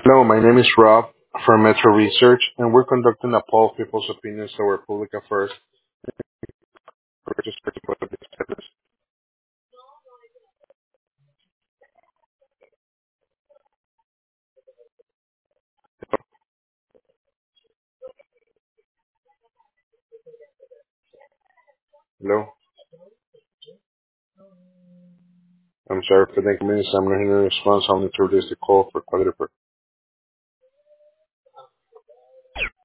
Hello, my name is Rob from Metro Research, and we're conducting a poll of people's opinions over public affairs. Hello, I'm sorry for the inconvenience. I'm not hearing a response. I'll need to release the call for quality purposes.